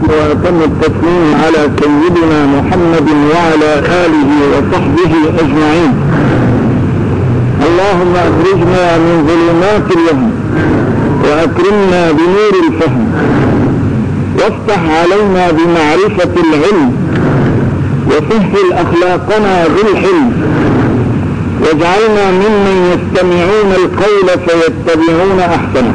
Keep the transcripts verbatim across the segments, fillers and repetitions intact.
وأتم التسليم على سيدنا محمد وعلى آله وصحبه أجمعين. اللهم أخرجنا من ظلمات الوهم وأكرمنا بنور الفهم، وافتح علينا بمعرفة العلم، وسهل أخلاقنا بالحلم، واجعلنا ممن يستمعون القول فيتبعون أحسنه.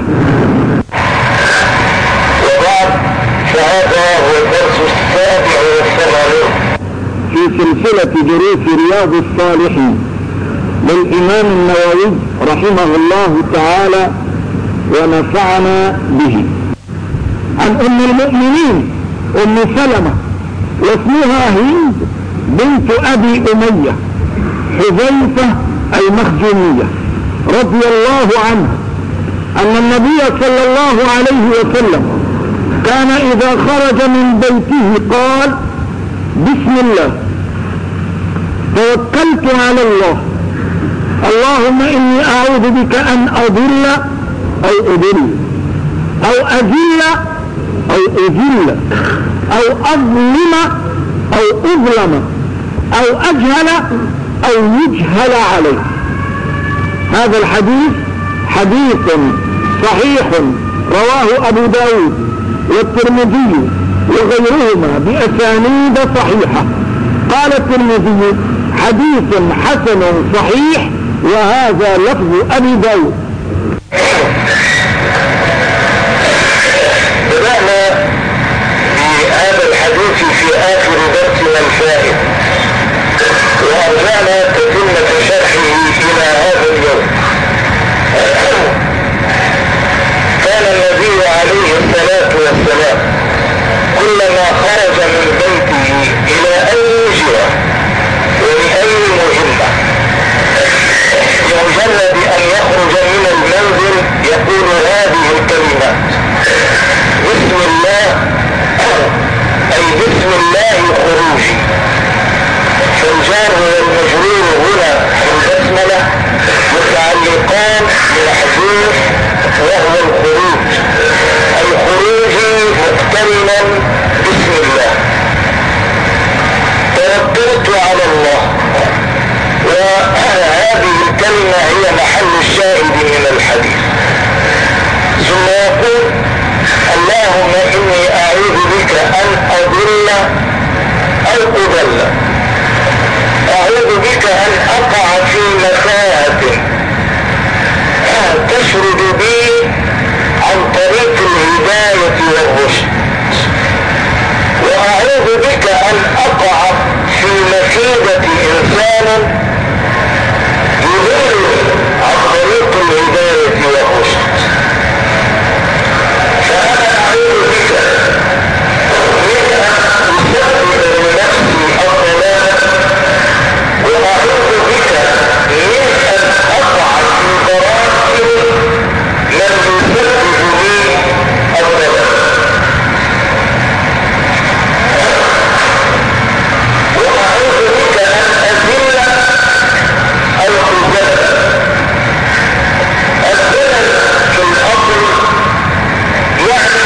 وبعد، فهذا هو الدرس السابع والثمانون في سلسلة دروس رياض الصالحين للإمام النووي رحمه الله تعالى ونفعنا به، عن أم المؤمنين أم سلمة، واسمها هند بنت أبي أمية حذيفة المخزومية رضي الله عنها، أن النبي صلى الله عليه وسلم كان إذا خرج من بيته قال: بسم الله، توكلت على الله، اللهم إني أعوذ بك أن أضل أو أضل أو أذل أو أذل أو أظلم أو أظلم أو أجهل أو يجهل عليه. هذا الحديث حديث صحيح رواه أبو داود والترمذي وغيرهما بأسانيد صحيحة. قال الترمذي: حديث حسن صحيح، وهذا لفظ أبي داود. بدأنا بهذا الحديث في آخر درسنا الفائت، وأرجعنا تتمة شرحه إلى هذا اليوم. كان النبي عليه الصلاة والسلام كلما خرج من بيته إلى أي جهة ولأي مهمة، بمجرد أن يخرج من المنزل يقول هذه الكلمات: بسم الله، أي بسم الله خروجي. فالجار والمجرور هنا البسملة متعلقان بالحديث وهو الخروج، أي خروجي مقترنا بسم الله. توكلت على الله، وهذه الكلمة هي محل الشاهد من الحديث. ثم يقول: اللهم إني أعوذ بك أن أضل أو أضل، أعوذ بك أن أقع في متاهة تشرد بي عن طريق الهداية والرشد، وأعوذ بك أن أقع في مكيدة إنسان يضل عن طريق الهداية والرشد. فأنا أعوذ بك من أن أسبب لنفسي الضلال، وأعوذ بك من أن أقع في ضرائب من يسبب لي الضلال. وأعوذ بك أن أذل أو أذل. الذل في الأصل يعني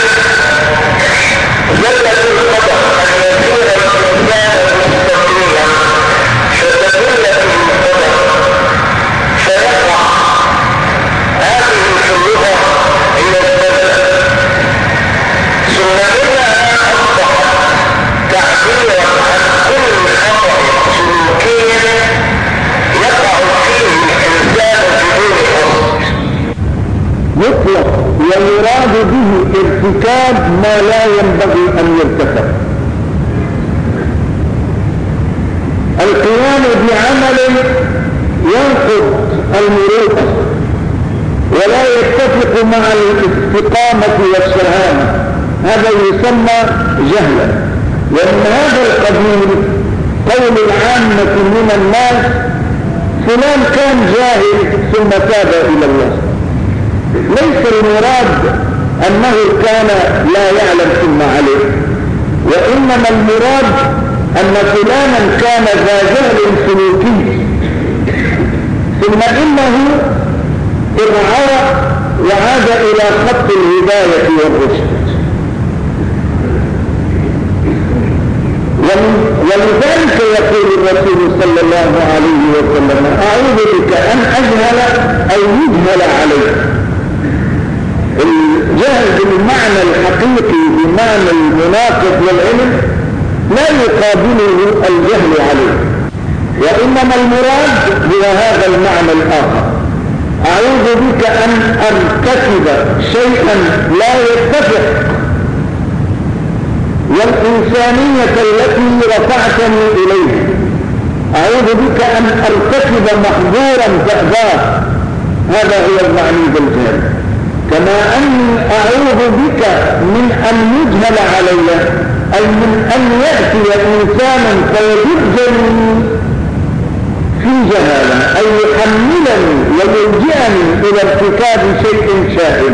زلة القدم أن يكون الإنسان مستقيما فتزلة القدم فيقع. هذه في اللغة هي الزلة. ثم إنها أصبحت تعبيرا عن كل خطأ سلوكي يقع فيه الإنسان بدون قصد، يطلق ويراد به ارتكاب ما لا ينبغي أن يرتكب. القيام بعمل ينقض المروءة ولا يتفق مع الاستقامة والشهامة، هذا يسمى جهلا. ومن هذا القبيل قول العامة من الناس: فلان كان جاهل ثم تاب إلى الله. ليس المراد أنه كان لا يعلم ثم عليه، وإنما المراد أن فلانا كان ذا جهل سلوكي ثم إنه ارعى وعاد إلى خط الهداية والرشد. ولذلك يقول الرسول صلى الله عليه وسلم أعوذ بك أن أجهل أو يجهل عليه. الجهل بالمعنى الحقيقي بمعنى المناقض للعلم لا يقابله الجهل عليه، وإنما المراد هو هذا المعنى الآخر. أعوذ بك أن أرتكب شيئا لا يتفق والإنسانية التي رفعتني إليها. أعوذ بك أن أرتكب محظورا تأباه، هذا هو المعني بالجهل. كما أني أعوذ بك من أن يجهل علي، أي من أن يأتي إنسانا فيجزني في جهالة، أي يحملني ويلجئني إلى ارتكاب شيء شائن.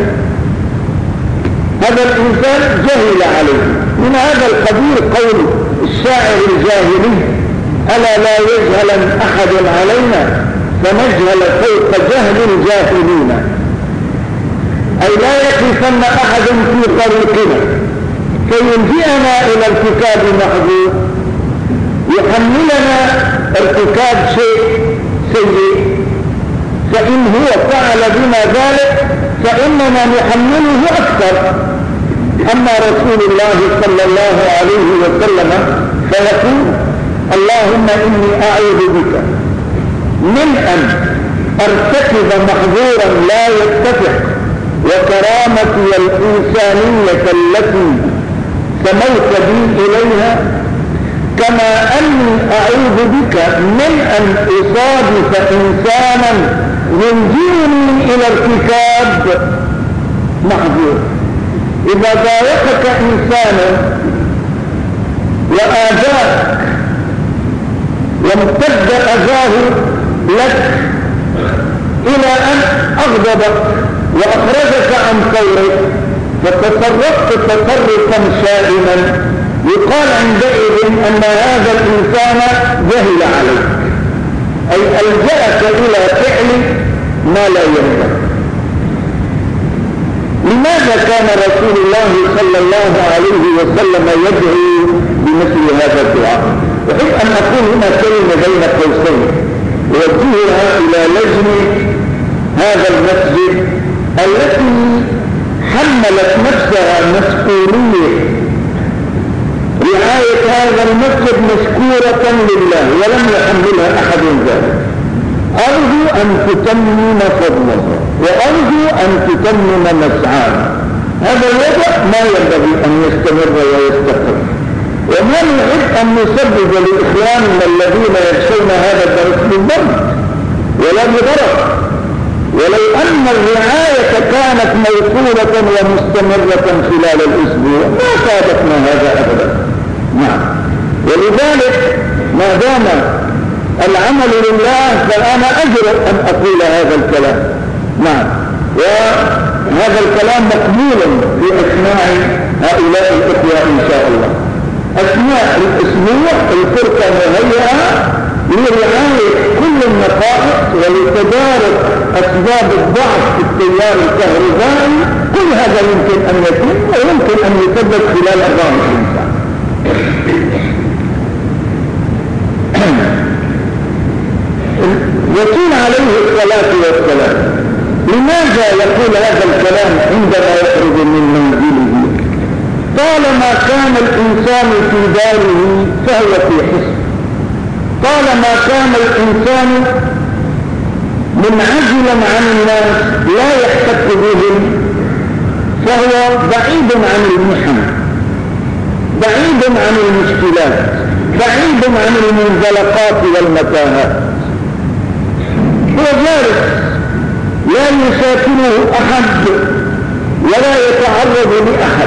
هذا الإنسان جهل عليه. من هذا القبيل قول الشاعر الجاهلي: ألا لا يجهل أحد علينا فنجهل فوق جهل الجاهلين. أي لا يقفن أحد في طريقنا فيلجئنا إلى ارتكاب محظور، يحملنا ارتكاب شيء سيء، فإن هو فعل بنا ذلك فإننا نحمله أكثر. أما رسول الله صلى الله عليه وسلم فيقول: اللهم إني أعوذ بك من أن أرتكب محظورا لا يتفق وكرامتي الإنسانية التي سموت بي إليها، كما أني أعوذ بك من أن أصادف إنسانا يلجئني إلى ارتكاب محظور. إذا ضايقك إنسانا وآذاك وامتد أذاه لك إلى أن أغضبك وأخرجك عن قولك فتصرفت تصرفا شائنا، يقال عندئذ أن هذا الإنسان جهل عليك، أي ألجأك إلى فعل ما لا ينبغي. لماذا كان رسول الله صلى الله عليه وسلم يدعو بمثل هذا الدعاء؟ أحب أن أقول هنا كلمة بين قوسين أوجهها إلى لجنة هذا المسجد التي حملت نفسها مسؤولية رعاية هذا المسجد مشكورة لله ولم يحملها أحد ذلك. أرجو أن تتمم فضلها وأرجو أن تتمم مسعاها. هذا الوضع ما ينبغي أن يستمر ويستقر، وما نحب أن نسبب لإخواننا الذين يخشون هذا الدرس بالضبط ولا بضرر. ولو أن الرعاية كانت موصولة ومستمرة خلال الأسبوع ما فادتنا هذا أبدا. نعم، ولذلك ما دام العمل لله فأنا أجرؤ أن أقول هذا الكلام. نعم، وهذا الكلام مقبول في أسماع هؤلاء الإخوة إن شاء الله. أسماء الأسبوع الفرقة مهيئة لرعاية كل النقائص ولتدارك أسباب الضعف في التيار الكهربائي. كل هذا يمكن أن يتم ويمكن أن يثبت خلال أربعة وعشرين ساعة. يقول عليه الصلاة والسلام: لماذا يقول هذا الكلام عندما يخرج من منزله؟ طالما كان الإنسان في داره فهو في حسن، طالما كان الإنسان منعزلا عن الناس لا يحتك بهم فهو بعيد عن المحن، بعيد عن المشكلات، بعيد عن المنزلقات والمتاهات. هو جالس لا يساكنه أحد ولا يتعرض لأحد،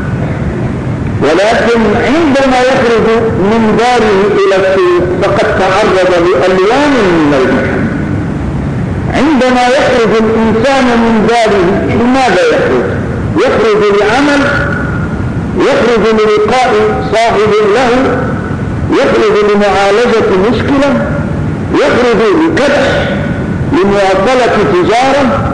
ولكن عندما يخرج من داره إلى السوق فقد تعرض لألوان من المحن. عندما يخرج الإنسان من داره لماذا يخرج؟ يخرج لعمل، يخرج للقاء صاحب له، يخرج لمعالجة مشكلة، يخرج لكدح، لمواصلة تجارة.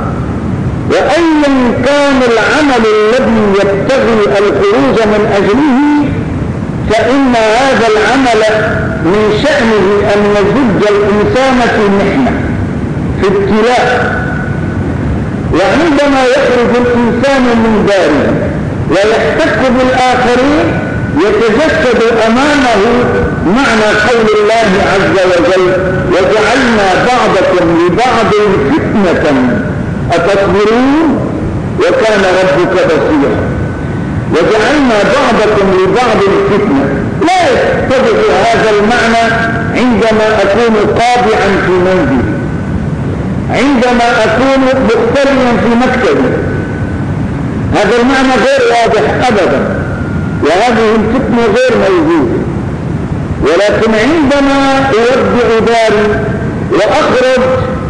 وأيا كان العمل الذي يبتغي الخروج من أجله فإن هذا العمل من شأنه أن يزج الإنسان في محنة، في ابتلاء. وعندما يخرج الإنسان من داره ويحتك بالآخرين يتجسد أمامه معنى قول الله عز وجل: وجعلنا بعضكم لبعض فتنة أتصبرون وكان ربك بصيرا. وجعلنا بعضكم لبعض فتنة، لا يتبع هذا المعنى عندما أكون طابعا في منزلي، عندما أكون مختليا في مكتبي، هذا المعنى غير واضح أبدا، وهذه الفتنة غير موجودة. ولكن عندما أودع داري وأخرج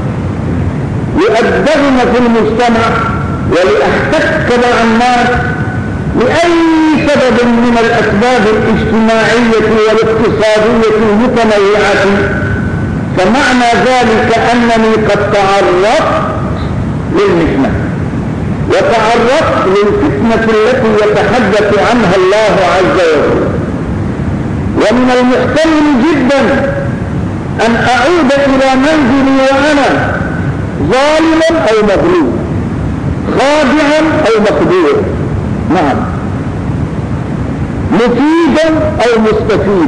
لأدغم في المجتمع ولأحتك مع الناس لأي سبب من الأسباب الاجتماعية والاقتصادية المتنوعة، فمعنى ذلك أنني قد تعرضت للمحنة وتعرضت للفتنة التي يتحدث عنها الله عز وجل. ومن المحتمل جدا أن أعود إلى منزلي وأنا ظالما أو مظلوم، خادعا أو مقدور، نعم، مفيدا أو مستفيد،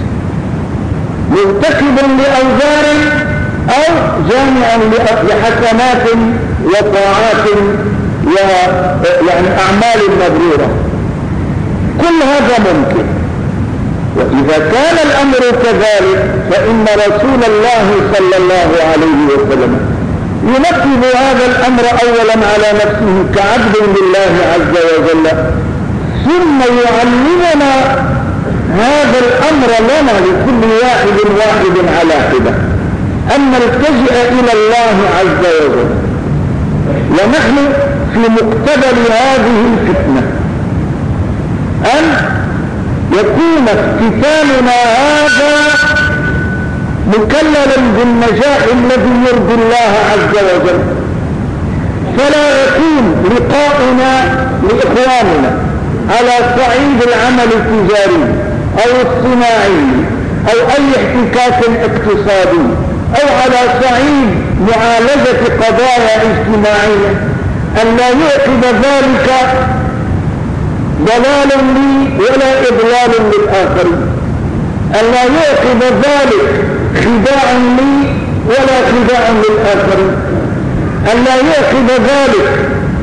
مرتكبا لأوزار أو جامعا لحسنات وطاعات ويعني أعمال مبرورة. كل هذا ممكن. وإذا كان الأمر كذلك فإن رسول الله صلى الله عليه وسلم ينفذ هذا الأمر أولا على نفسه كعبد لله عز وجل، ثم يعلمنا هذا الأمر لنا لكل واحد واحد على حدة أن نلتجئ إلى الله عز وجل ونحن في مقتبل هذه الفتنة، أن يكون افتتاننا هذا مكللا بالنجاح الذي يرضي الله عز وجل، فلا يكون لقاؤنا لإخواننا على صعيد العمل التجاري أو الصناعي أو أي احتكاك اقتصادي أو على صعيد معالجة قضايا اجتماعية أن لا يعقب ذلك ضلال لي ولا إضلال للآخرين، أن لا يعقب ذلك خداع لي ولا خداع للآخرين، أن لا يعقب ذلك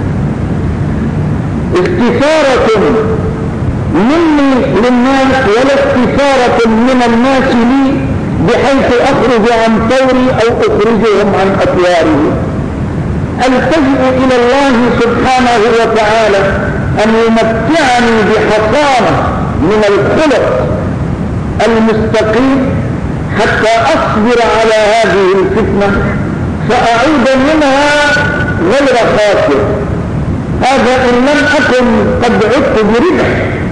استثارة مني للناس ولا استثارة من الناس لي بحيث أخرج عن طوري أو أخرجهم عن أطوارهم. ألتجئ إلى الله سبحانه وتعالى أن يمتعني بحصانة من الخلق المستقيم حتى أصبر على هذه الفتنة فأعود منها غير خاسر. هذا إن لم أكن قد عدت بربح.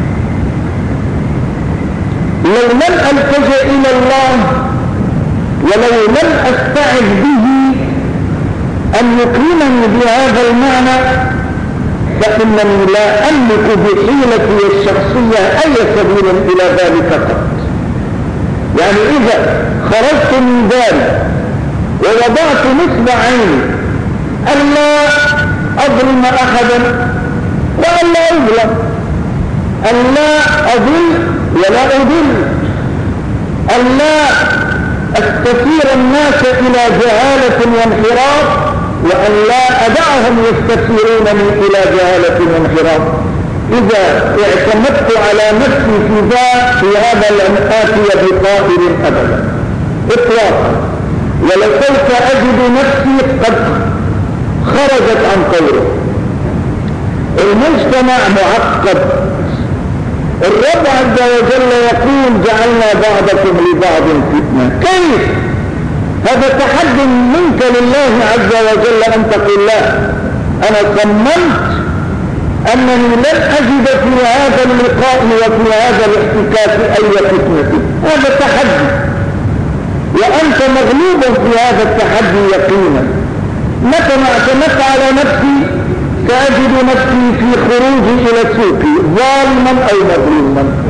لو لم ألتجئ إلى الله ولو لم أستعذ به أن يكرمني بهذا المعنى فإنني لا أملك بحيلتي الشخصية أي سبيل إلى ذلك قط. يعني إذا خرجت من داري ووضعت نصب عيني ألا أظلم أحدا وألا أظلم، ألا أضل ولا أضل، ألا أستثير الناس إلى جهالة وانحراف وأن لا أدعهم يستثيرونني إلى جهالة وانحراف. إذا اعتمدت على نفسي في ذا في هذا لن آتي بطائر أبدا إطلاقا، ولسوف أجد نفسي قد خرجت عن طوره. المجتمع معقد. الرب عز وجل يقول جعلنا بعضكم لبعض فتنة. كيف؟ هذا تحدي منك لله عز وجل أن تقول لا، أنا صممت أنني لن أجد في هذا اللقاء وفي هذا الاحتكاك أي فتنة. هذا تحدي وأنت مغلوب في هذا التحدي يقينا. متى ما اعتمدت على نفسي سأجد نفسي في خروجي إلى السوق ظالما أو مظلوما.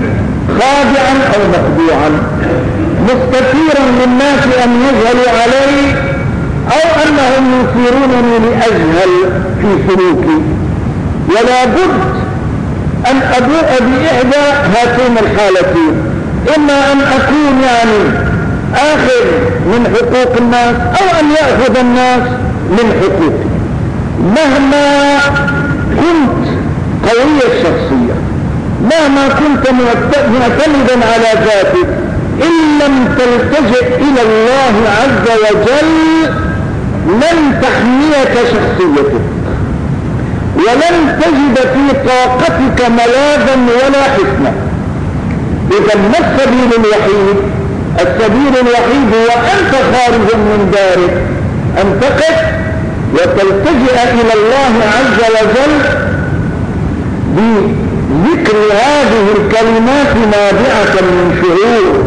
خادعا أو مخدوعا، مستثيرا للناس أن يجهلوا علي أو أنهم يثيرونني لأجهل في سلوكي. ولا بد أن أبوء بإحدى هاتين الحالتين، إما أن أكون يعني آخذ من حقوق الناس أو أن يأخذ الناس من حقوقي. مهما كنت قوي الشخصية، مهما كنت معتمدا على ذاتك، إن لم تلتجئ إلى الله عز وجل لن تحميك شخصيتك، ولن تجد في طاقتك ملاذا ولا حسنا. إذا ما السبيل الوحيد؟ السبيل الوحيد هو أنت خارج من دارك أن تقف وتلتجئ إلى الله عز وجل بذكر هذه الكلمات نابعة من شعور،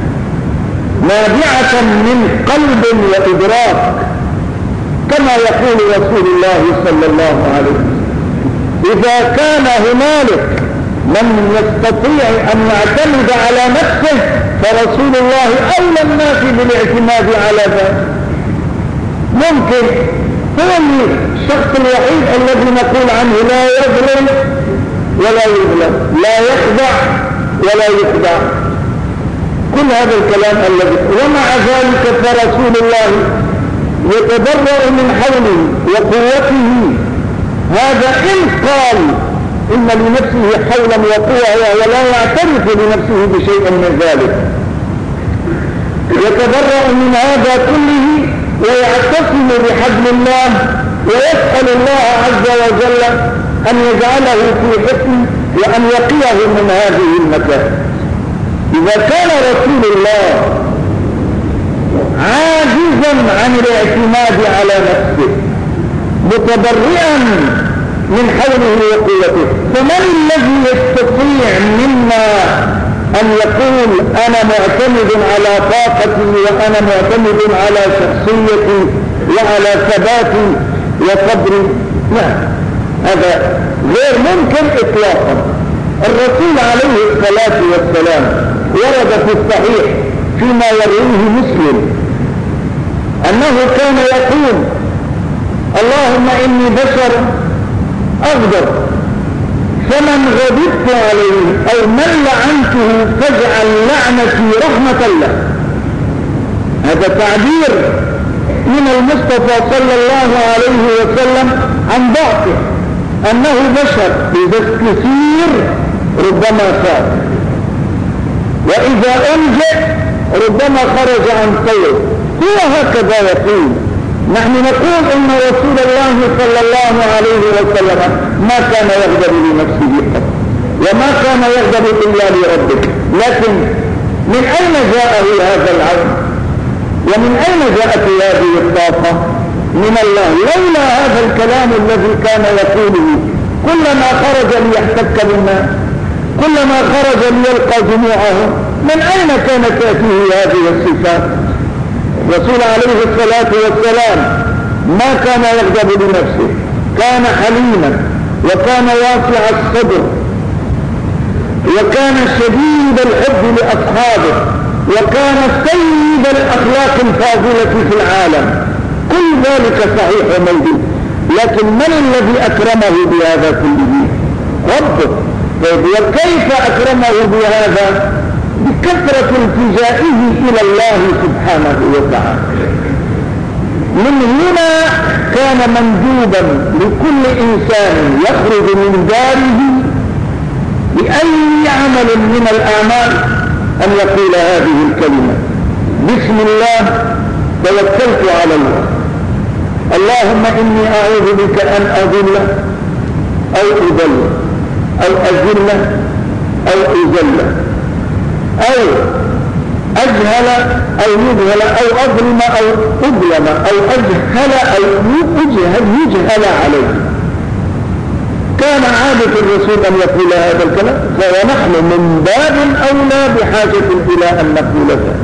نابعة من قلب وإدراك، كما يقول رسول الله صلى الله عليه وسلم: إذا كان هنالك من يستطيع أن يعتمد على نفسه فرسول الله أولى الناس بالاعتماد على ذلك. ممكن هو الشخص الوحيد الذي نقول عنه لا يظلم ولا يظلم، لا يخدع ولا يخدع، كل هذا الكلام الذي، ومع ذلك فرسول الله يتبرأ من حوله وقوته. هذا إن قال إن لنفسه حولا وقوة ولا يعترف لنفسه بشيء من ذلك، يتبرأ من هذا كله ويعتصم بحبل الله ويسأل الله عز وجل أن يجعله في حكم وأن يقيه من هذه المكان. إذا كان رسول الله عاجزا عن الاعتماد على نفسه متبرئا من حوله وقوته، فمن الذي يستطيع منا أن يقول أنا معتمد على طاقتي وأنا معتمد على شخصيتي وعلى ثباتي وصبري؟ لا، هذا غير ممكن إطلاقا. الرسول عليه الصلاة والسلام ورد في الصحيح فيما يرويه مسلم أنه كان يقول: اللهم إني بشر أغضب، فمن غضبت عليه أو من لعنته فاجعل لعنتي رحمة له. هذا تعبير من المصطفى صلى الله عليه وسلم عن ضعفه، أنه بشر إذا استثير ربما فات، وإذا أنجأ ربما خرج عن طير. هو هكذا يقول. نحن نقول إن رسول الله صلى الله عليه وسلم ما كان يغضب لنفسه قط، وما كان يغضب إلا لربه، لكن من أين جاءه هذا العون؟ ومن أين جاءت هذه الطاقة؟ من الله. لولا هذا الكلام الذي كان يقوله كلما خرج ليحتك بالناس، كلما خرج ليلقى جموعه، من أين كانت تأتيه هذه الصفات؟ الرسول عليه الصلاة والسلام ما كان يغضب لنفسه، كان حليما وكان واسع الصدر وكان شديد الحب لأصحابه وكان سيد الأخلاق الفاضلة في العالم. كل ذلك صحيح وموجود، لكن من الذي أكرمه بهذا كله؟ ربه. وكيف أكرمه بهذا؟ بكثرة التجائه إلى الله سبحانه وتعالى. من هنا كان مندوبا لكل إنسان يخرج من داره بأي عمل من الأعمال أن يقول هذه الكلمة: بسم الله توكلت على الله، اللهم إني أعوذ بك أن أضل أو أضل أو أذل أو أذل أو أجهل أو يجهل أو أظلم أو أظلم أو أجهل أو يجهل, يجهل عليه. كان عادة الرسول أن يقول هذا الكلام، ونحن من باب أولى بحاجة إلى أن نقول ذلك.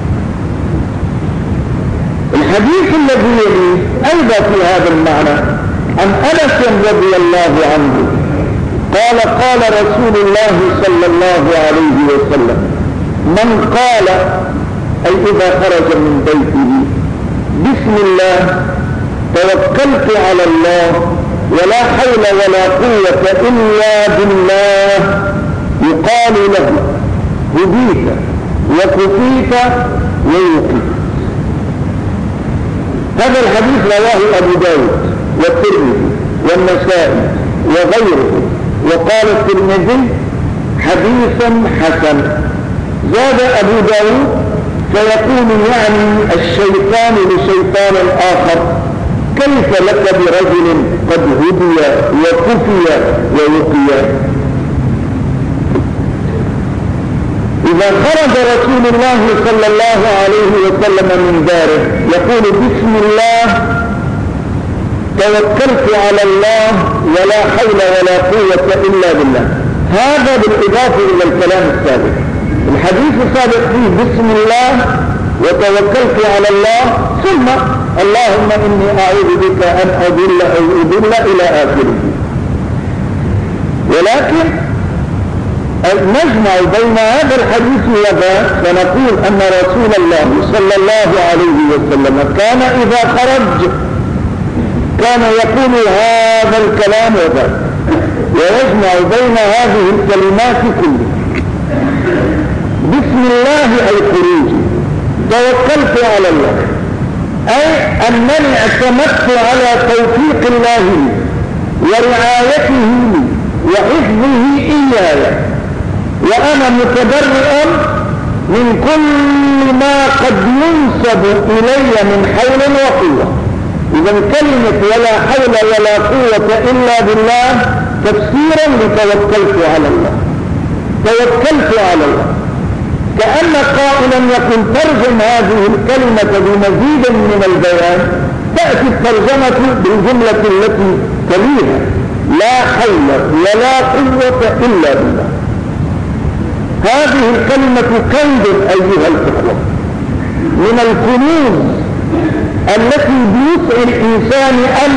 الحديث الذي يليه أيضا في هذا المعنى عن أنس رضي الله عنه قال قال رسول الله صلى الله عليه وسلم: من قال، أي إذا خرج من بيته: بسم الله توكلت على الله ولا حول ولا قوة إلا بالله، يقال له: هديت وكفيت ووقيت. هذا الحديث رواه أبو داود والترمذي والنسائي وغيره، وقال الترمذي: حديث حسن. زاد أبو داود: فيقول يعني الشيطان لشيطان آخر: كيف لك برجل قد هدي وكفي ووقي؟ إذا خرج رسول الله صلى الله عليه وسلم من داره يقول: بسم الله توكلت على الله ولا حول ولا قوة إلا بالله. هذا بالإضافة إلى الكلام السابق. الحديث السابق فيه بسم الله وتوكلت على الله ثم اللهم إني أعوذ بك أن أضل أو أضل إلى آخره. ولكن نجمع بين هذا الحديث وذاك فنقول أن رسول الله صلى الله عليه وسلم كان إذا خرج كان يقول هذا الكلام وذاك، ويجمع بين هذه الكلمات كلها. بسم الله أي خروجي، توكلت على الله أي أنني اعتمدت على توفيق الله لي ورعايته لي وحفظه إياي، وأنا متبرئ من كل ما قد ينسب إلي من حول وقوة. إذا كلمة ولا حول ولا قوة إلا بالله تفسيرا لتوكلت على الله. توكلت على الله كأن قائلا يكون ترجم هذه الكلمة بمزيد من البيان، تأتي الترجمة بالجملة التي تليها: لا حول ولا قوة إلا بالله. هذه الكلمة كنز أيها الإخوة من الكنوز التي بوسع الإنسان أن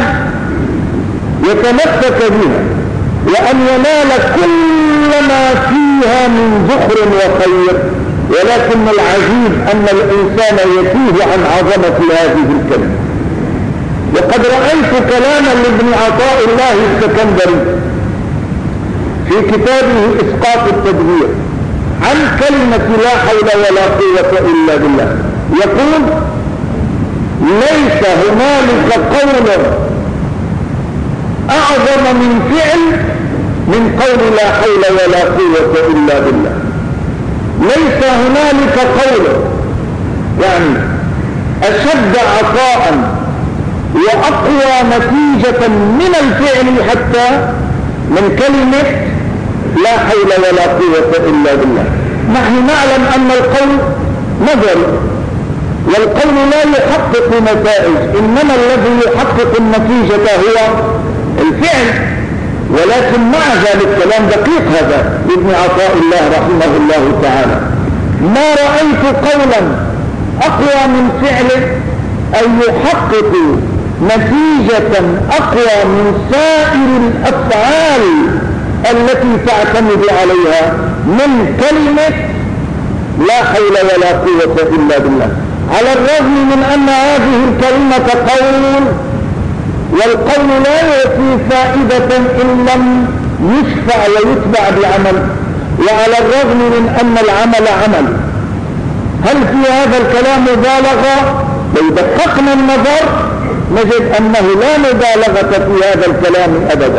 يتمسك بها وأن ينال كل ما فيها من ذخر وخير. ولكن العجيب أن الإنسان يتيه عن عظمة هذه الكلمة. وقد رأيت كلاما لابن عطاء الله السكندري في كتابه إسقاط التدبير عن كلمة لا حول ولا قوة إلا بالله، يقول: ليس هنالك قول أعظم من فعل من قول لا حول ولا قوة إلا بالله. ليس هنالك قول يعني أشد عطاء وأقوى نتيجة من الفعل حتى من كلمة لا حول ولا قوة إلا بالله. نحن نعلم أن القول نظري، والقول لا يحقق نتائج، إنما الذي يحقق النتيجة هو الفعل. ولكن مع ذلك كلام دقيق هذا لابن عطاء الله رحمه الله تعالى: ما رأيت قولا أقوى من فعله أن يحقق نتيجة أقوى من سائر الأفعال التي تعتمد عليها من كلمة لا حول ولا قوة إلا بالله. على الرغم من أن هذه الكلمة قول، والقول لا يأتي فائدة إن لم يشفع ويتبع بعمل، وعلى الرغم من أن العمل عمل. هل في هذا الكلام مبالغة؟ لو دققنا النظر نجد أنه لا مبالغة في هذا الكلام أبدا.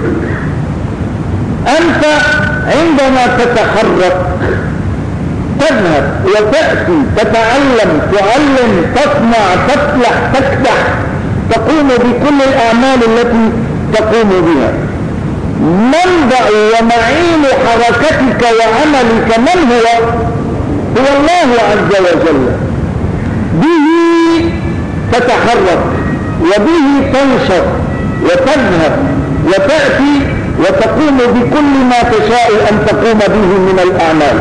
أنت عندما تتحرك تذهب وتأتي تتعلم تعلم تصنع تفلح تكدح تقوم بكل الأعمال التي تقوم بها. منبع ومعين حركتك وعملك من هو؟ هو الله عز وجل. به تتحرك وبه تنشط وتذهب وتأتي وتقوم بكل ما تشاء أن تقوم به من الأعمال.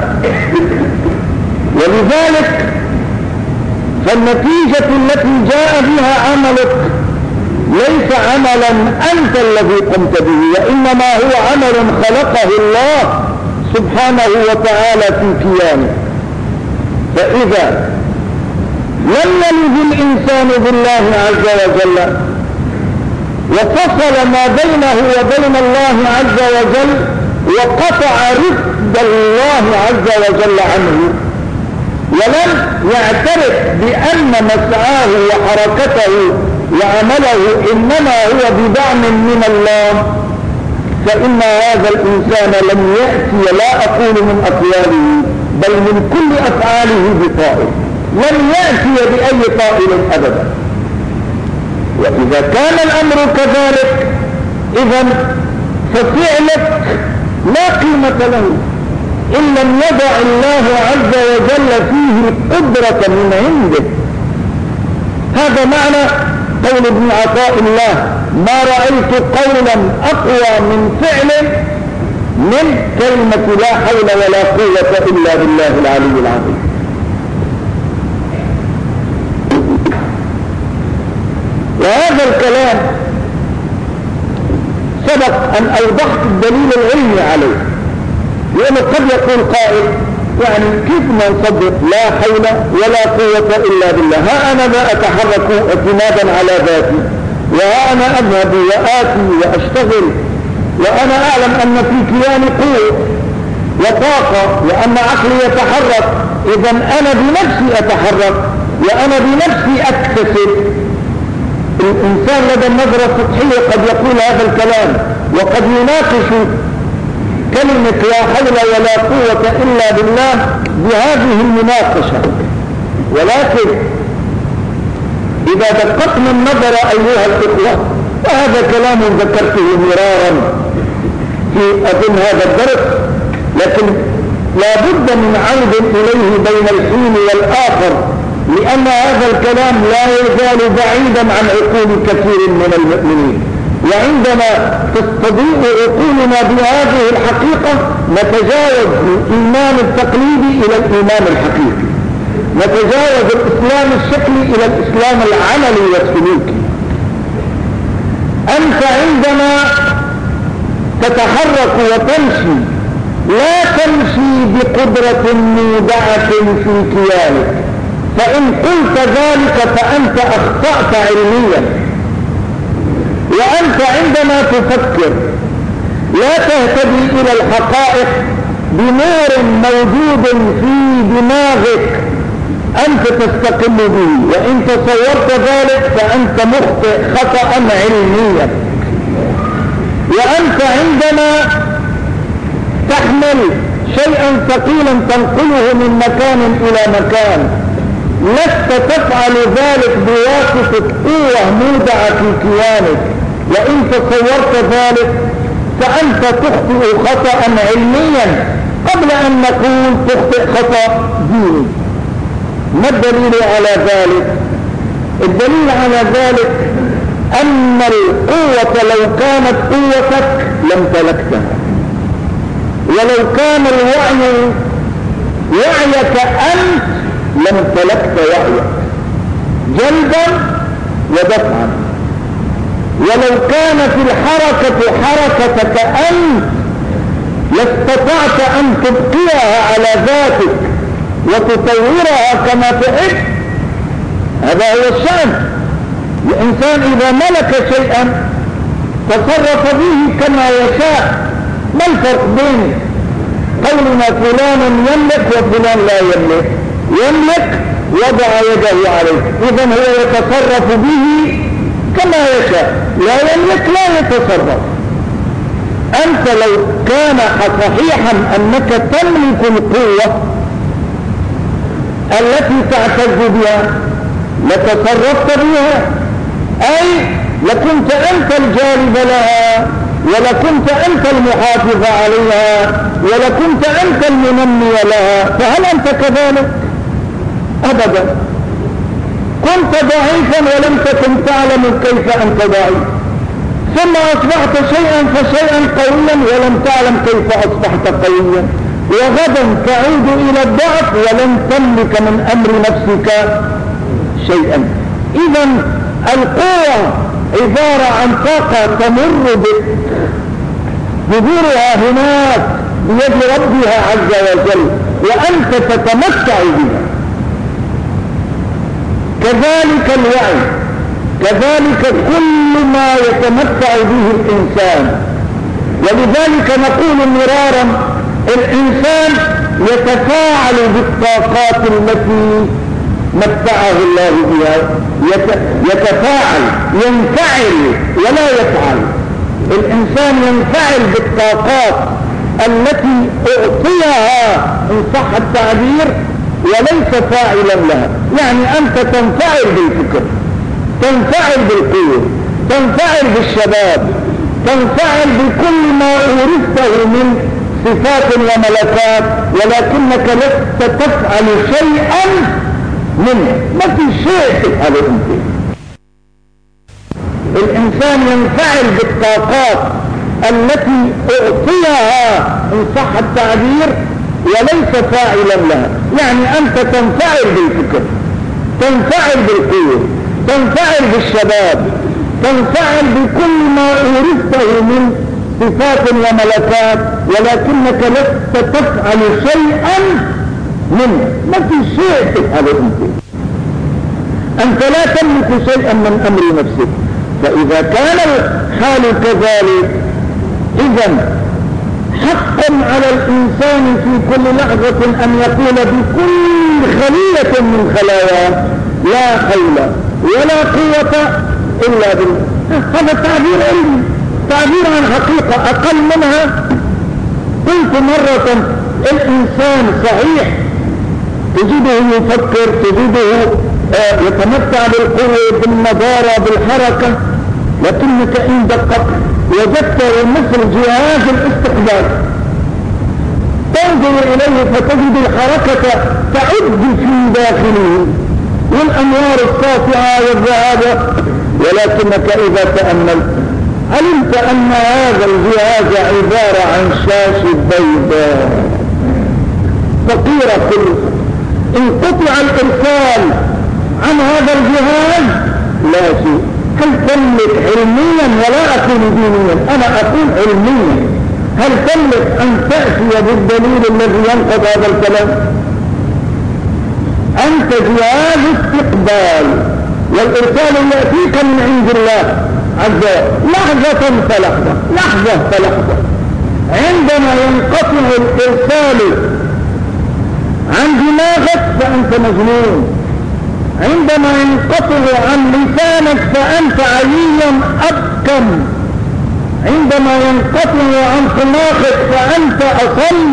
ولذلك فالنتيجة التي جاء بها عملك ليس عملا أنت الذي قمت به، وإنما هو عمل خلقه الله سبحانه وتعالى في كيانه. فإذا لم يلد الإنسان بالله عز وجل وفصل ما بينه وبين الله عز وجل وقطع رفد الله عز وجل عنه، ولم يعترف بأن مسعاه وحركته وعمله إنما هو بدعم من الله، فإن هذا الإنسان لم يأتي، لا أقول من أقواله بل من كل أفعاله بطائل، لم يأتي بأي طائل أبدا. وإذا كان الأمر كذلك إذن ففعلك لا قيمة له إن لم يضع الله عز وجل فيه قدرة من عنده. هذا معنى قول ابن عطاء الله: ما رأيت قولا أقوى من فعل من كلمة لا حول ولا قوة إلا بالله العلي العظيم. وهذا الكلام سبق أن أوضحت الدليل العلمي عليه، لأنه قد يقول قائل يعني كيف نصدق لا حول ولا قوة إلا بالله؟ ها أنا لا أتحرك اعتمادا على ذاتي، وها أنا أذهب وآتي وأشتغل، وأنا أعلم أن في كياني قوة وطاقة وأن عقلي يتحرك، إذا أنا بنفسي أتحرك وأنا بنفسي أكتسب. الإنسان لدى النظرة السطحية قد يقول هذا الكلام وقد يناقش كلمة لا حول ولا قوة إلا بالله بهذه المناقشة، ولكن إذا دققنا النظر أيها الإخوة، وهذا كلام ذكرته مرارا في أظن هذا الدرس، لكن لا بد من عود إليه بين الحين والآخر، لأن هذا الكلام لا يزال بعيدا عن عقول كثير من المؤمنين. وعندما تستضيء عقولنا بهذه الحقيقة نتجاوز من الإيمان التقليدي إلى الإيمان الحقيقي، نتجاوز الإسلام الشكلي إلى الإسلام العملي والسلوكي. أنت عندما تتحرك وتمشي لا تمشي بقدرة مودعة في كيانك، فإن قلت ذلك فأنت أخطأت علميا. وأنت عندما تفكر لا تهتدي إلى الحقائق بنور موجود في دماغك أنت تستقل به، وإن تصورت ذلك فأنت مخطئ خطأ علميا. وأنت عندما تحمل شيئا ثقيلا تنقله من مكان إلى مكان لست تفعل ذلك بواسطة قوة مودعة في كيانك، وإن تصورت ذلك فأنت تخطئ خطأ علميا قبل أن نقول تخطئ خطأ ديني. ما الدليل على ذلك؟ الدليل على ذلك أن القوة لو كانت قوتك لامتلكتها، ولو كان الوعي وعيك أنت لامتلكت وعيك جلبا ودفعا، ولو كان في الحركة حركتك أنت لاستطعت أن تبقيها على ذاتك وتطورها كما تحب. هذا هو الشأن. الإنسان إذا ملك شيئا تصرف به كما يشاء. ما الفرق بين قولنا فلان يملك وفلان لا يملك؟ يملك وضع يده عليه، إذن هو يتصرف به كما يشاء، لا يملك لا يتصرف. أنت لو كان صحيحا أنك تملك القوة التي تعتز بها لتصرفت بها، أي لكنت أنت الجالب لها، ولكنت أنت المحافظ عليها، ولكنت أنت المنمي لها. فهل أنت كذلك؟ أبدا. كنت ضعيفا ولم تكن تعلم كيف أنت ضعيف، ثم أصبحت شيئا فشيئا قويا ولم تعلم كيف أصبحت قويا، وغدا تعود إلى الضعف ولن تملك من أمر نفسك شيئا. إذن القوة عبارة عن طاقة تمر بك ظهورها هناك بيد ربها عز وجل وأنت تتمتع بها. كذلك الوعي، كذلك كل ما يتمتع به الإنسان. ولذلك نقول مرارا الإنسان يتفاعل بالطاقات التي متعه الله بها، يتفاعل، ينفعل ولا يفعل. الإنسان ينفعل بالطاقات التي أعطيها إن صح التعبير وليس فاعلا لها. يعني أنت تنفعل بالفكر، تنفعل بالقوة، تنفعل بالشباب، تنفعل بكل ما أورثته من صفات وملكات، ولكنك لست تفعل شيئا منه، ما في شيء تفعله انت. الإنسان ينفعل بالطاقات التي أعطيها إن صح التعبير وليس فاعلا لها. يعني أنت تنفعل بالفكر، تنفعل بالقوة، تنفعل بالشباب، تنفعل بكل ما أورثته من صفات وملكات، ولكنك لست تفعل شيئا منه، ما في شيء تفعله انت. أنت لا تملك شيئا من أمر نفسك. فإذا كان الحال كذلك إذن حقا على الإنسان في كل لحظة أن يقول بكل خلية من خلاياه لا حول ولا قوة إلا بالله. هذا تعبير علمي، تعبير عن حقيقة أقل منها. قلت مرة الإنسان صحيح تجده يفكر، تجده يتمتع بالقوة، بالنضارة، بالحركة، لكنك إن دققت وجدت مثل جهاز الاستقبال تنظر إليه فتجد الحركة تعد في داخله والأنوار الساطعة والذهاب، ولكنك إذا تأملت علمت أن هذا الجهاز عبارة عن شاشة بيضاء فقيرة كلها. إن قطع الإرسال عن هذا الجهاز لا شيء. هل تملك علميا، ولا أقول دينيا، أنا أقول علميا، هل تملك أن تأتي بالدليل الذي ينقض هذا الكلام؟ أنت جهاز استقبال، والإرسال يأتيك من عند الله عز وجل لحظة فلحظة، لحظة فلحظة. عندما ينقطع الإرسال عن دماغك فأنت مجنون، عندما ينقطع عن لسانك فأنت علي أبكم، عندما ينقطع عن خلاقك فأنت أصل،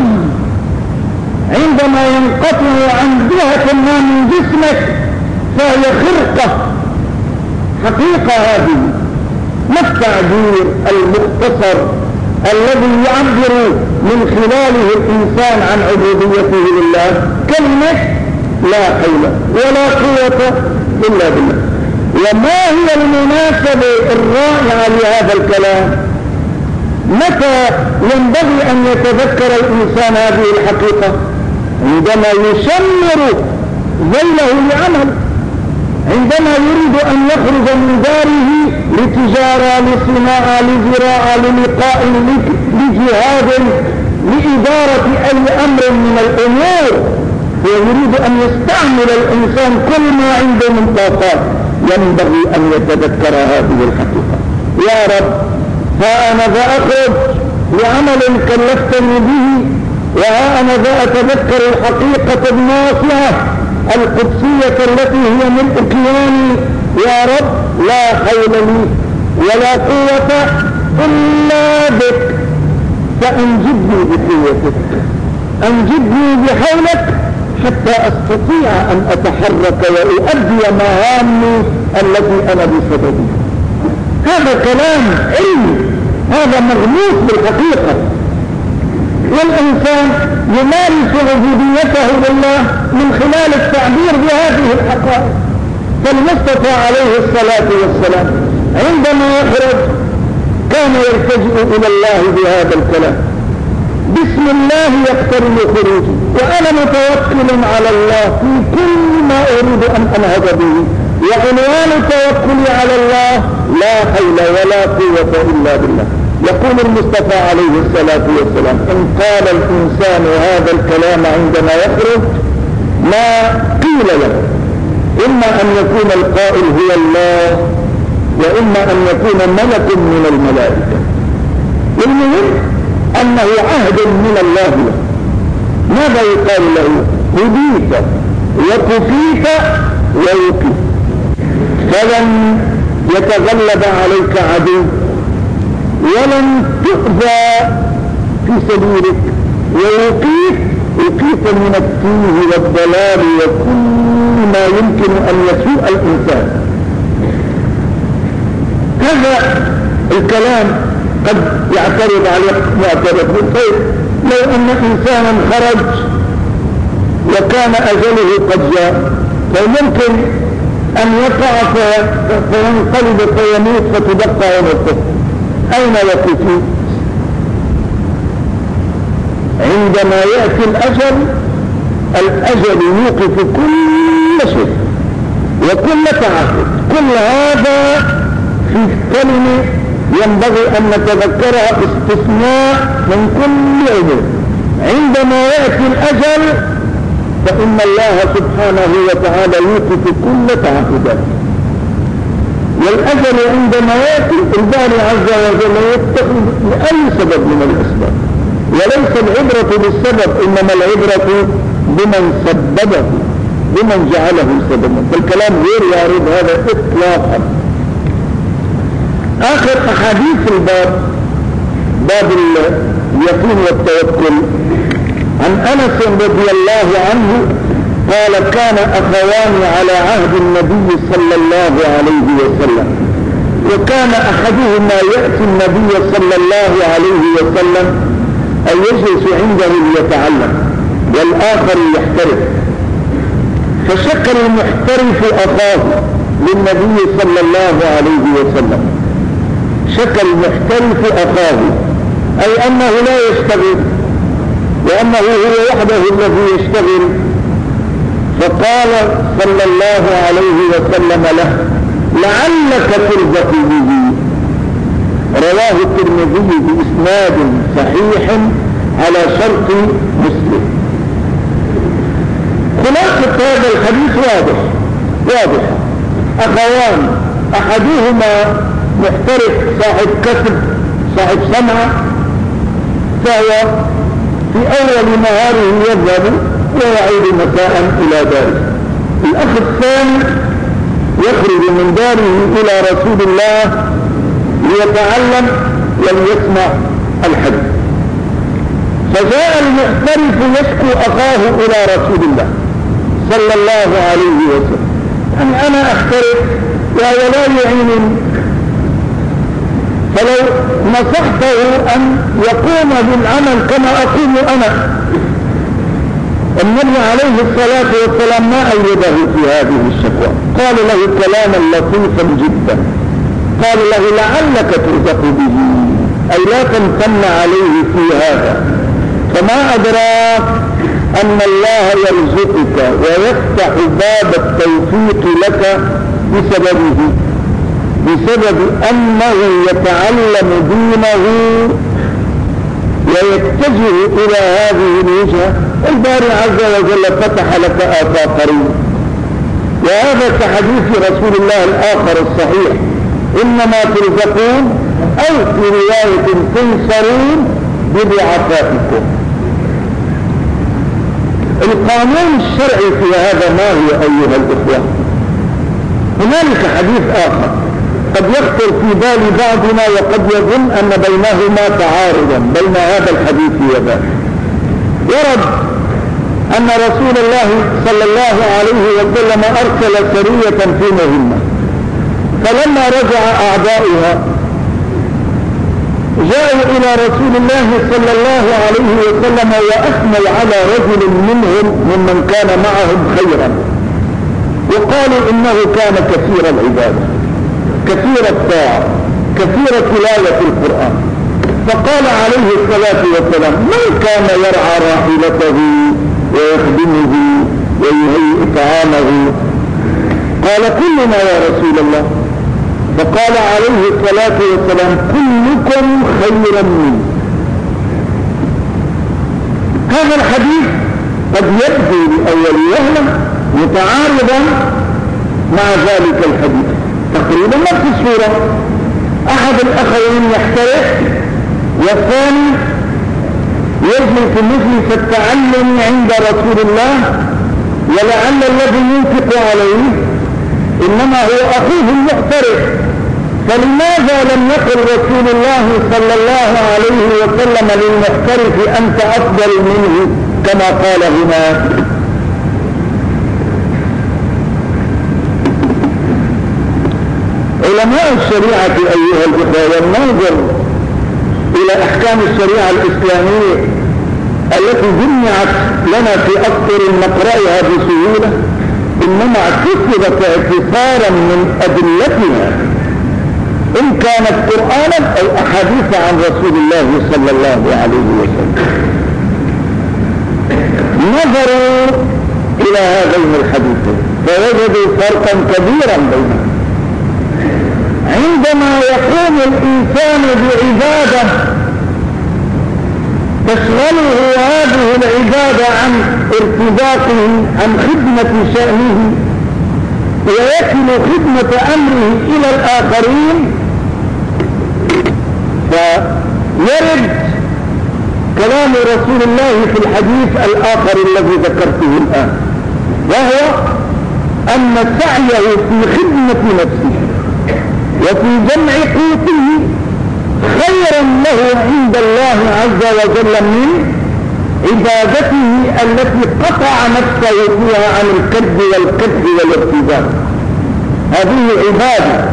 عندما ينقطع عن جهة ما من جسمك فهي خرقة. حقيقة هذه. ما التعبير المختصر الذي يعبر من خلاله الإنسان عن عبوديته لله؟ كلمة لا حول ولا قوة إلا بالله. وما هي المناسبة الرائعة لهذا الكلام؟ متى ينبغي أن يتذكر الإنسان هذه الحقيقة؟ عندما يشمر ذيله لعمل، عندما يريد أن يخرج من داره لتجارة، لصناعة، لزراعة، للقاء، لجهاد، لإدارة أي أمر من الأمور، ويريد أن يستعمل الإنسان كل ما عنده من طاقات، ينبغي أن يتذكر هذه الحقيقة. يا رب، ها أنا ذا أخرج لعمل كلفتني به، وها أنا ذا أتذكر الحقيقة الناصعة القدسية التي هي من كياني. يا رب، لا حول لي ولا قوة إلا بك، فأنجدني بقوتك، أنجدني بحولك حتى أستطيع أن أتحرك وأؤدي مهامي التي أنا بسببها. هذا كلام علمي، هذا مغموس بالحقيقة. والإنسان يمارس عبوديته لله من خلال التعبير بهذه الحقائق. فالمصطفى عليه الصلاة والسلام عندما يخرج كان يلتجئ إلى الله بهذا الكلام: بسم الله يقترن خروجي، وأنا متوكل على الله في كل ما أريد أن أنهض به، وعنوان توكلي على الله لا حول ولا قوة إلا بالله. يقول المصطفى عليه الصلاة والسلام إن قال الإنسان هذا الكلام عندما يخرج ما قيل له إما أن يكون القائل هو الله وإما أن يكون ملك من الملائكة. المهم أنه عهد من الله له. ماذا يقال له؟ هديت وكفيت ووكيت، فلن يتغلب عليك عدو ولن تؤذى في سبيلك، ووقيت وقيت من التيه والضلال وكل ما يمكن أن يسوء الإنسان. هذا الكلام قد يعترض عليه معترض. طيب لو أن إنسانا خرج وكان أجله قد جاء فممكن أن يقع فينقلب فيموت فتبقى يموت، أين وقفت؟ عندما يأتي الأجل الأجل يوقف كل شيء وكل تعهد. كل هذا في كلمة ينبغي أن نتذكرها استثناء من كل أمور. عندما يأتي الأجل فإن الله سبحانه وتعالى يوقف كل تعهداته. والأجل عندما يأتي الباري عز وجل يتخذ لأي سبب من الأسباب، وليس العبرة بالسبب إنما العبرة بمن سببه بمن جعله سببا. فالكلام غير يعرض هذا إطلاقا. آخر أحاديث الباب باب اليقين والتوكل عن أنس رضي الله عنه قال كان أخوان على عهد النبي صلى الله عليه وسلم، وكان أحدهما يأتي النبي صلى الله عليه وسلم أن يجلس عنده ليتعلم والآخر يحترف، فشكر المحترف أخاه للنبي صلى الله عليه وسلم. شكر المحترف أخاه أي أنه لا يشتغل وأنه هو وحده الذي يشتغل. فقال صلى الله عليه وسلم له لعلك ترزق به. رواه الترمذي بإسناد صحيح على شرط مسلم. خلاصة هذا الحديث واضح واضح أخوان أحدهما محترف صاحب كسب صاحب صنعة، فهو في أول نهاره يذهب ويعود مساء إلى داره. الأخ الثاني يخرج من داره إلى رسول الله ليتعلم وليسمع الحديث. فجاء المحترف يشكو أخاه إلى رسول الله صلى الله عليه وسلم يعني أنا أحترف ولا يعينني، فلو نصحته أن يقوم بالعمل كما أقوم أنا. النبي عليه الصلاة والسلام ما أيده في هذه الشكوى، قال له كلاما لطيفا جدا، قال له لعلك ترزق به أي لا تمتن عليه في هذا، فما أدراك أن الله يرزقك ويفتح باب التوفيق لك بسببه، بسبب أنه يتعلم دينه ويتجه إلى هذه الوجهة. الباري عز وجل فتح لك آفاق قريب. وهذا كحديث رسول الله الآخر الصحيح إنما ترزقون أو في رواية تنصرون بضعفائكم. القانون الشرعي في هذا ما هو أيها الإخوة؟ هنالك حديث آخر قد يخطر في بال بعضنا وقد يظن أن بينهما تعارضا بين هذا الحديث وذاك. ورد أن رسول الله صلى الله عليه وسلم أرسل سرية في مهمة، فلما رجع أعداؤها جاءوا إلى رسول الله صلى الله عليه وسلم وأثنوا على رجل منهم ممن كان معهم خيرا، وقالوا إنه كان كثير العبادة كثير الطاعة كثير تلاوة القرآن. فقال عليه الصلاة والسلام من كان يرعى راحلته ويخدمه ويهيئ طعامه؟ قال كلنا يا رسول الله. فقال عليه الصلاة والسلام كلكم خيرا مني. هذا الحديث قد يبدو لأول وهلة متعارضا مع ذلك الحديث تقريبا نفس الصورة، أحد الأخوين يحترق والثاني يجلس مجلس التعلم عند رسول الله، ولعل الذي ينفق عليه إنما هو أخوه المحترق، فلماذا لم يقل رسول الله صلى الله عليه وسلم للمحترف أنت أفضل منه كما قال هنا؟ علماء الشريعة أيها الإخوة والنظر إلى أحكام الشريعة الإسلامية التي جمعت لنا في أسطر نقرأها بسهولة إنما اعتقدت اعتبارا من أدلتها إن كانت قرآنا أو أحاديث عن رسول الله صلى الله عليه وسلم. نظروا إلى هذين الحديثين فوجدوا فرقا كبيرا بينهم. عندما يقوم الإنسان بعبادة تشغله هذه العبادة عن ارتباطه عن خدمة شأنه ويكل خدمة أمره إلى الآخرين، فيرد كلام رسول الله في الحديث الآخر الذي ذكرته الآن، وهو أن سعيه في خدمة نفسه وفي جمع قوته خيرا له عند الله عز وجل من عبادته التي قطع نفسه فيها عن الكذب والكذب والارتباط. هذه عبادة،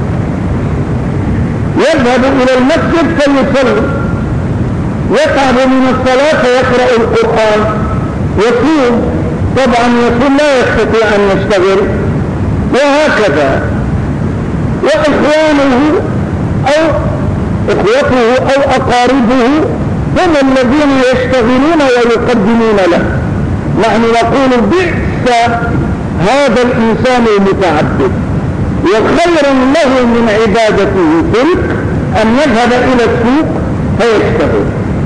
يذهب إلى المسجد فيصلي، يتعب من الصلاة فيقرأ القرآن، يصوم، طبعا يصوم لا يستطيع أن يشتغل، وهكذا. وإخوانه أو إخوته أو أقاربه هم الذين يشتغلون ويقدمون له. نحن نقول بئس هذا الإنسان المتعبد، وخيرا له من عبادته تلك أن يذهب إلى السوق فيشتغل.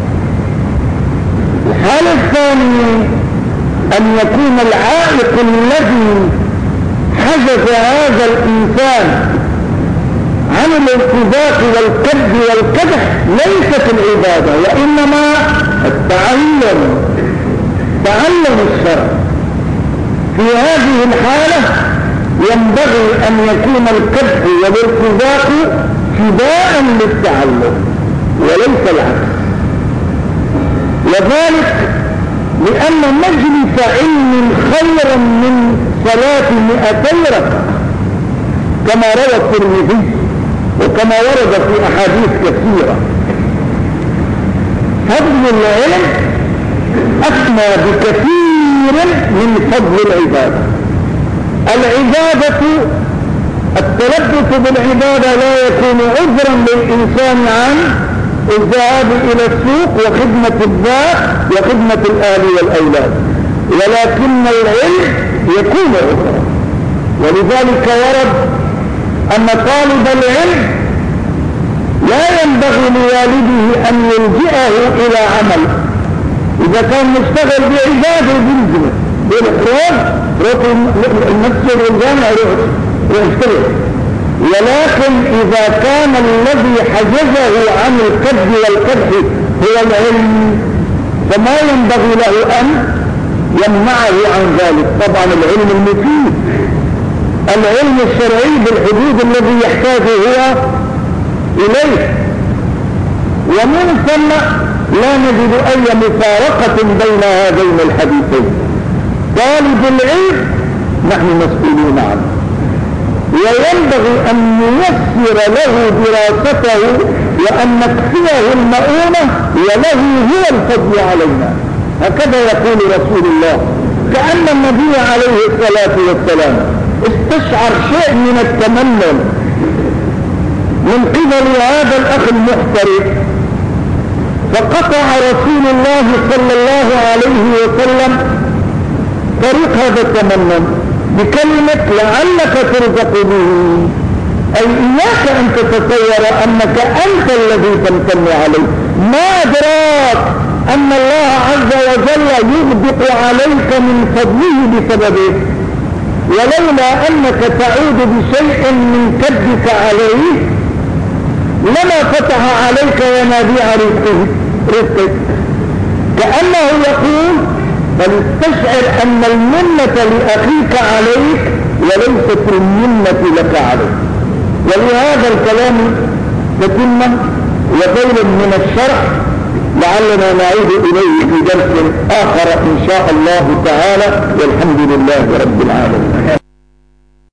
الحالة الثانية أن يكون العائق الذي حجز هذا الإنسان عن الارتباط والكذب والكدح ليست العبادة وإنما التعلم، تعلم الشرع. في هذه الحالة ينبغي أن يكون الكدح والارتباط فداء للتعلم وليس العكس. وذلك لأن مجلس علم خيرا من صلاة مئتي ركعة كما روى الترمذي وكما ورد في أحاديث كثيرة. فضل العلم أسمى بكثير من فضل العبادة. العبادة التلبس بالعبادة لا يكون عذرا للإنسان عن الذهاب إلى السوق وخدمة الذات وخدمة الآل والأولاد، ولكن العلم يكون عذرا. ولذلك ورد أن طالب العلم لا ينبغي لوالده أن يلجئه إلى عمل. إذا كان مشتغل بعباده بالجنة بالإخراج روح المسجد والجامع ويشتغل، ولكن إذا كان الذي حجزه عن الكذب والكدح هو العلم فما ينبغي له أن يمنعه عن ذلك. طبعا العلم المفيد، العلم الشرعي بالحدود الذي يحتاجه هو إليه. ومن ثم لا نجد أي مفارقة بين هذين الحديثين. طالب العلم نحن مسؤولون عنه، وينبغي أن نيسر له دراسته وأن نكفيه المؤونة وله هو الفضل علينا. هكذا يقول رسول الله، كأن النبي عليه الصلاة والسلام استشعر شيء من التمنن من قبل هذا الأخ المحترف، فقطع رسول الله صلى الله عليه وسلم طريق هذا التمنن بكلمة لعلك ترزق به. أي إياك أن تتصور أنك أنت الذي تمتن عليه. ما أدراك أن الله عز وجل يغدق عليك من فضله بسببه، ولولا أنك تعود بشيء من كدك عليه لما فتح عليك ينابيع رزقك. كأنه يقول فلتشعر أن المنة لأخيك عليك وليست المنة لك عليك. ولهذا الكلام تتمة وغير من الشرح لعلنا نعود إليه في درس آخر إن شاء الله تعالى، والحمد لله رب العالمين.